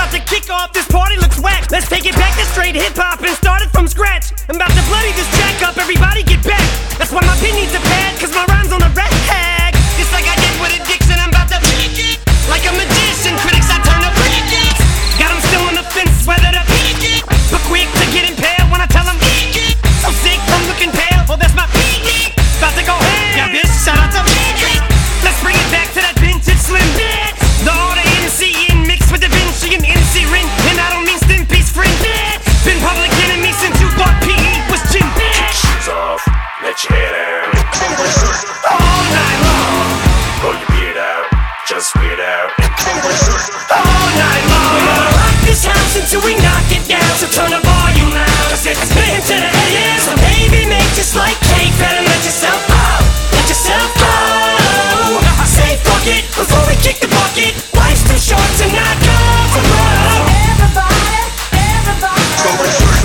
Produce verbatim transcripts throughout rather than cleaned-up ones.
about to kick off, this party looks whack. Let's take it back to straight hip-hop and start it from scratch. I'm about to bloody this track up, everybody get back. That's why my pin needs a pad, cause my rhyme's on the rag. Just like I did with addiction, I'm about to peak it. Like a magician, critics I turn to freak it. Got them still on the fence, whether to peak it. But quick to get impaled when I tell them peak it. So sick from looking pale, oh that's my peak it. About to go ham, yeah bitch, shout out to peak it. Let's bring it back to that vintage slim bitch. The order M C in mixed with Da Vinci and M C Rin. And I don't mean Stimpy's friend bitch. Been public enemy since you thought P E was gym bitch. Kick shoes off, let your head out. All night long. Pull your beard out, just weird out. All night long. We're gonna rock this house until we knock it down. So turn the volume loud, cause it's been to the A M. So baby make just like cake, better let yourself go. Let yourself go. Say fuck it before we kick the bucket. Life's too short to not go for broke. Everybody, everybody.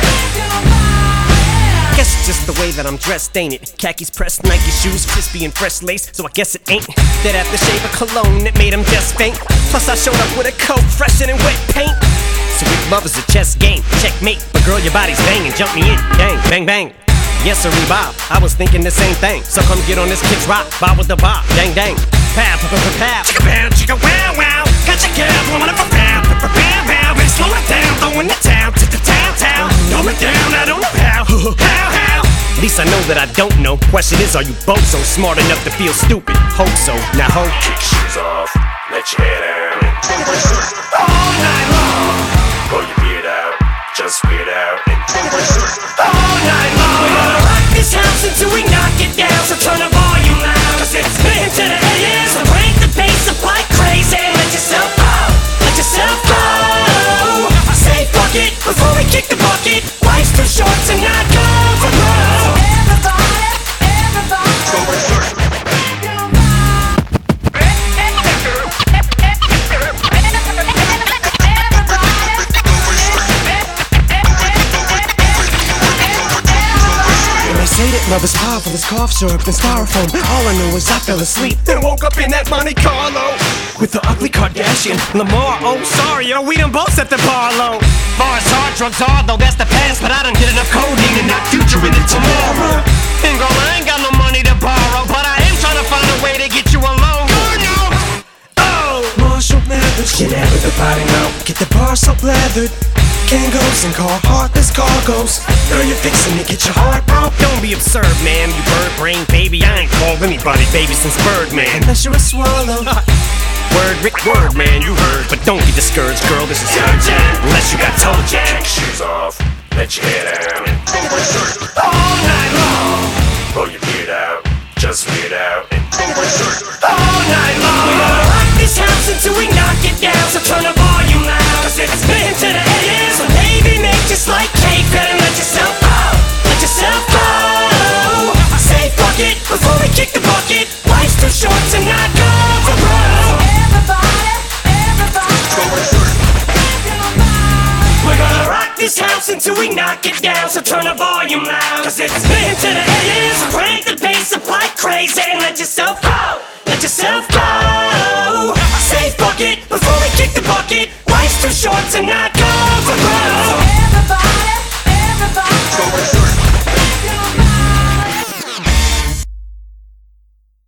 Guess it's just the way that I'm dressed, ain't it? Khakis pressed, Nike shoes, crispy and fresh lace. So I guess it ain't that aftershave of cologne that made him just faint. Plus I showed up with a coat fresher than wet paint. So if love is a chess game, checkmate. But girl, your body's banging, jump me in, bang, bang, bang. Yes sir, Bob, I was thinking the same thing. So come get on this kid's rock, bob with the bob, dang, dang. Pow, pow, pow, pow, chicka pow, chicka wow, wow. Got your girl blowing up a pow, pow, pow, pow, pow. And slow it down, throwing the town to the town, town. Throw it down, I don't know how, how, how. At least I know that I don't know. Question is, are you both so smart enough to feel stupid? Hope so, now hope. Kick shoes off, let your head out. All night long. Pull your beard out, just weird out. All night long. We're gonna rock this house until we knock it down. So turn the volume loud, cause it's been to the A M. So crank the bass up like crazy. Let yourself go, let yourself go. Say fuck it before we kick the bucket. Life's too short to not go for broke. Everybody, everybody. Say that love is powerful as cough syrup and styrofoam. All I know is I fell asleep and woke up in that Monte Carlo with the ugly Kardashian Lamar. Oh sorry yo, we done both set the bar low. Far as hard drugs are though, that's the past. But I done get enough codeine and not future in it tomorrow. And girl, I ain't got no money to borrow, but I am trying to find a way to get you alone. Oh, Marshall Mathers, get out with the body now. Get the bar so lathered. Kangos and Carhartt-less cargoes. Girl, you're fixing to get your heart broke. Don't be absurd, ma'am, you bird brain baby. I ain't called anybody baby since Birdman. Unless you're a swallow. Word, Rick, word, man, you heard. But don't get discouraged, girl, this is urgent. Unless you got toe jam. Kick shoes off, let your head out. All night long. Pull your beard out, just weird out. All night long. We're gonna rock this house until we knock it down. So turn the volume loud, cause it's been to the A M. So baby, make just like cake, better let yourself go. Let yourself go. Say fuck it before we kick the bucket. Life's too short to not go for broke. Everybody, everybody. We're gonna rock this house until we knock it down. So turn the volume loud, cause it's been to the A M. So crank the bass up like crazy and let yourself go. Let yourself go. Say fuck it before we kick the bucket. Life's too short to not go.